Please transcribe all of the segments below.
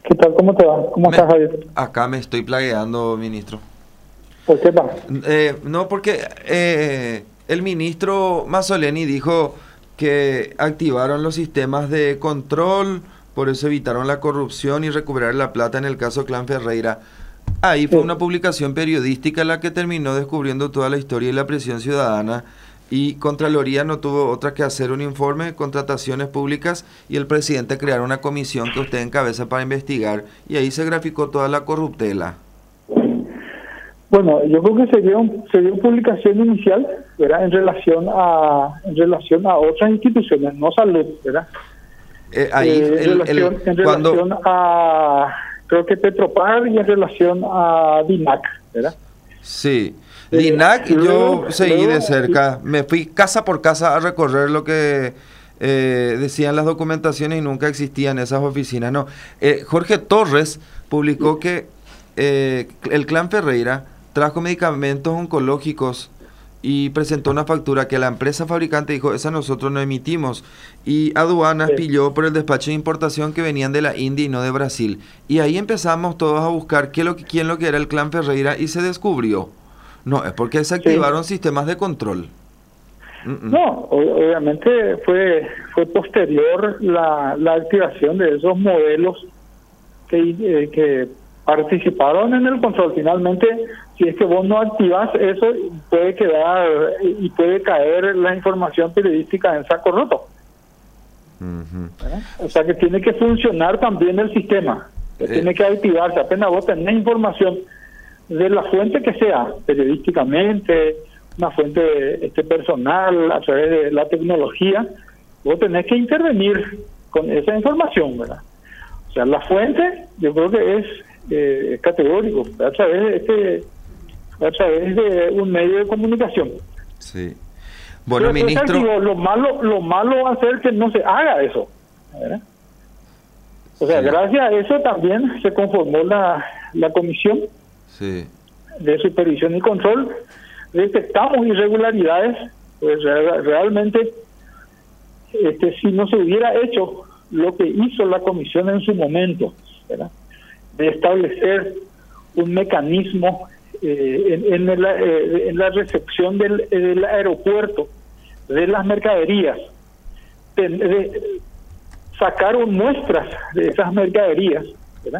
¿Qué tal? ¿Cómo te va? ¿Cómo estás, Javier? Acá me estoy plagueando, ministro. ¿Por qué va? No, porque el ministro Mazzoleni dijo que activaron los sistemas de control, por eso evitaron la corrupción y recuperar la plata en el caso Clan Ferreira. Ahí fue Sí. una publicación periodística la que terminó descubriendo toda la historia y la presión ciudadana. Y Contraloría no tuvo otra que hacer un informe de contrataciones públicas y el presidente crear una comisión que usted encabeza para investigar. Y ahí se graficó toda la corruptela. Bueno, yo creo que se dio publicación inicial, ¿verdad? En relación a otras instituciones, no salud, ¿verdad? Ahí, cuando... relación a, creo que Petropar y en relación a DINAC, ¿verdad? Sí. DINAC, yo seguí luego, de cerca. Me fui casa por casa a recorrer lo que decían las documentaciones y nunca existían esas oficinas. No. Jorge Torres publicó que el Clan Ferreira trajo medicamentos oncológicos y presentó una factura que la empresa fabricante dijo, esa nosotros no emitimos. Y aduanas pilló por el despacho de importación que venían de la India y no de Brasil. Y ahí empezamos todos a buscar quién lo que era el Clan Ferreira y se descubrió. No, es porque se activaron sistemas de control. No, obviamente fue posterior la activación de esos modelos que participaron en el control. Finalmente, si es que vos no activas eso, puede quedar y puede caer la información periodística en saco roto. O sea que tiene que funcionar también el sistema, que tiene que activarse. Apenas vos tenés información de la fuente que sea, periodísticamente, una fuente personal, a través de la tecnología, vos tenés que intervenir con esa información, ¿verdad? O sea, la fuente, yo creo que es categórico, a través de un medio de comunicación. Sí. Bueno, pero, ministro... digo, lo malo va a ser que no se haga eso, ¿verdad? O sea, gracias a eso también se conformó la comisión de supervisión y control. Detectamos irregularidades, pues realmente si no se hubiera hecho lo que hizo la comisión en su momento, ¿verdad?, de establecer un mecanismo en la recepción del aeropuerto de las mercaderías, sacaron muestras de esas mercaderías, ¿verdad?,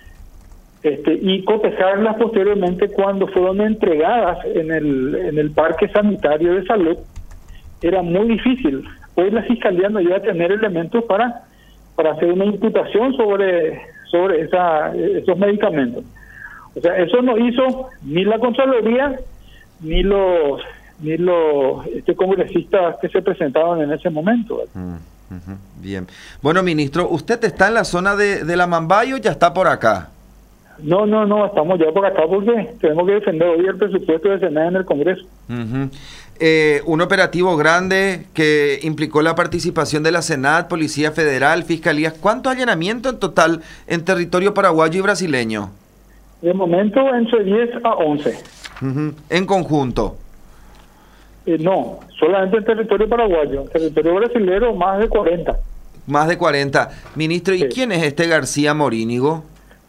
y cotejarlas posteriormente cuando fueron entregadas en el parque sanitario de salud, era muy difícil. Hoy la Fiscalía no iba a tener elementos para hacer una imputación sobre esos medicamentos. O sea, eso no hizo ni la Contraloría ni los congresistas que se presentaban en ese momento. Bien. Bueno, ministro, ¿usted está en la zona de la Mambay o ya está por acá? No, estamos ya por acá porque tenemos que defender hoy el presupuesto de Senado en el Congreso. Un operativo grande que implicó la participación de la Senat, Policía Federal, Fiscalías. ¿Cuánto allanamiento en total en territorio paraguayo y brasileño? De momento entre 10 a 11. ¿En conjunto? No, solamente en territorio paraguayo. En territorio brasilero más de 40. Más de 40. Ministro, ¿y quién es este García Morínigo?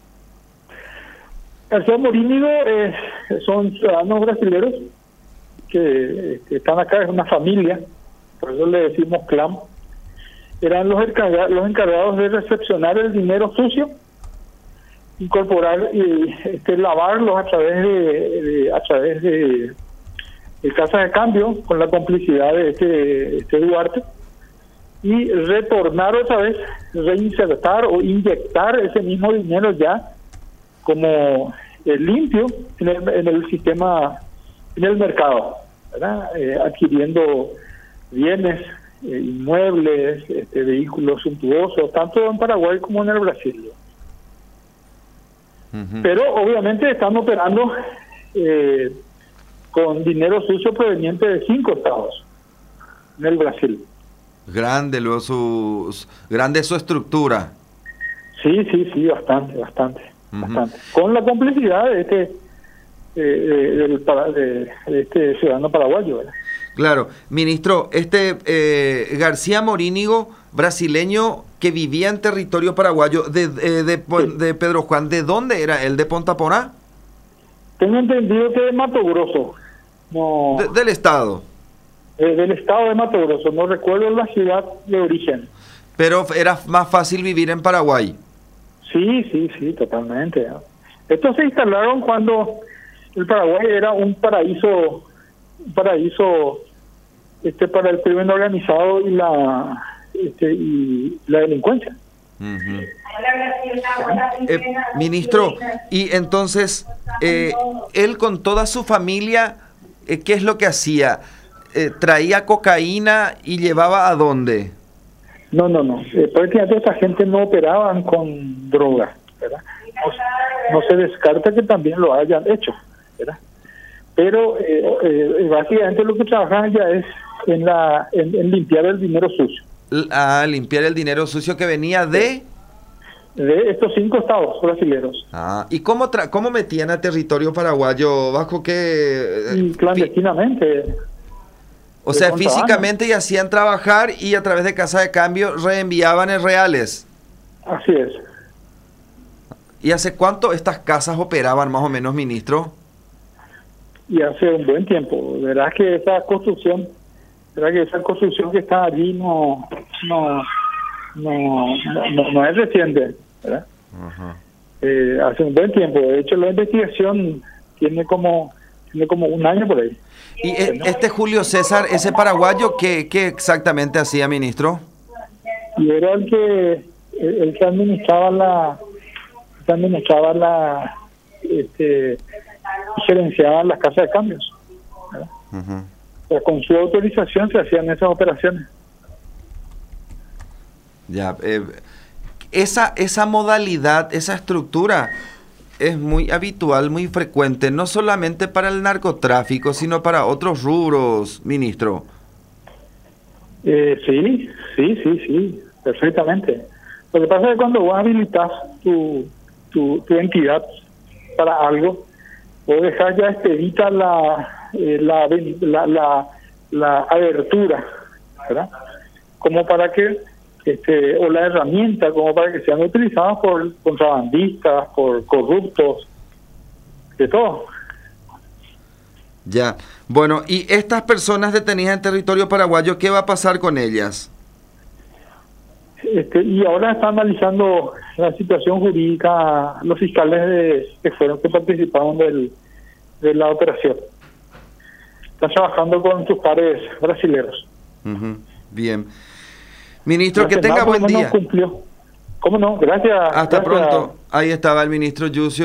García Morínigo son ciudadanos brasileños que están acá, es una familia, por eso le decimos clan. Eran los encargados de recepcionar el dinero sucio, incorporar y lavarlos a través de casas de cambio con la complicidad de este Duarte, y retornar otra vez, reinsertar o inyectar ese mismo dinero ya como limpio en el sistema, en el mercado, ¿verdad? Adquiriendo bienes, inmuebles, vehículos suntuosos, tanto en Paraguay como en el Brasil. Pero obviamente están operando con dinero sucio proveniente de 5 estados en el Brasil. Grande su estructura. Sí, bastante. Con la complicidad de ciudadano paraguayo, ¿verdad? Claro, ministro, García Morínigo brasileño que vivía en territorio paraguayo de Pedro Juan. ¿De dónde era él? ¿De Ponta Porá? Tengo entendido que de Mato Grosso. No, Del estado. del estado de Mato Grosso. No recuerdo la ciudad de origen. Pero era más fácil vivir en Paraguay. Sí, totalmente. Estos se instalaron cuando el Paraguay era un paraíso para el crimen organizado y la delincuencia. Ministro, y entonces, él con toda su familia, ¿qué es lo que hacía? ¿Traía cocaína y llevaba a dónde? No. Prácticamente esta gente no operaban con drogas, ¿verdad? No se descarta que también lo hayan hecho, ¿verdad? Pero básicamente lo que trabajan ya es en limpiar el dinero sucio. Limpiar el dinero sucio que venía de estos 5 estados brasileños. ¿Y cómo metían a territorio paraguayo? ¿Bajo qué? Y clandestinamente. O sea, físicamente y hacían trabajar y a través de casa de cambio reenviaban en reales. Así es. ¿Y hace cuánto estas casas operaban más o menos, ministro? Y hace un buen tiempo. Verás que esa construcción que está allí no es reciente, ¿verdad? Hace un buen tiempo. De hecho, la investigación tiene como un año por ahí. ¿Y este Julio César, ese paraguayo, qué exactamente hacía, ministro? Y era el que administraba gerenciaba las casas de cambios, ¿verdad? O sea, con su autorización se hacían esas operaciones. Ya, esa modalidad, esa estructura es muy habitual, muy frecuente, no solamente para el narcotráfico, sino para otros rubros, ministro. Sí, perfectamente. Lo que pasa es que cuando vos habilitas tu entidad para algo, vos dejás ya expedita la abertura, ¿verdad? Como para que o la herramienta como para que sean utilizadas por contrabandistas, por corruptos, de todo. Ya, bueno, y estas personas detenidas en territorio paraguayo, ¿qué va a pasar con ellas? Y ahora está analizando la situación jurídica los fiscales que participaron de la operación. Están trabajando con sus pares brasileños. Bien. Ministro, que tenga buen día. Cumplió. ¿Cómo no? Gracias. Hasta pronto. Ahí estaba el ministro Yucio.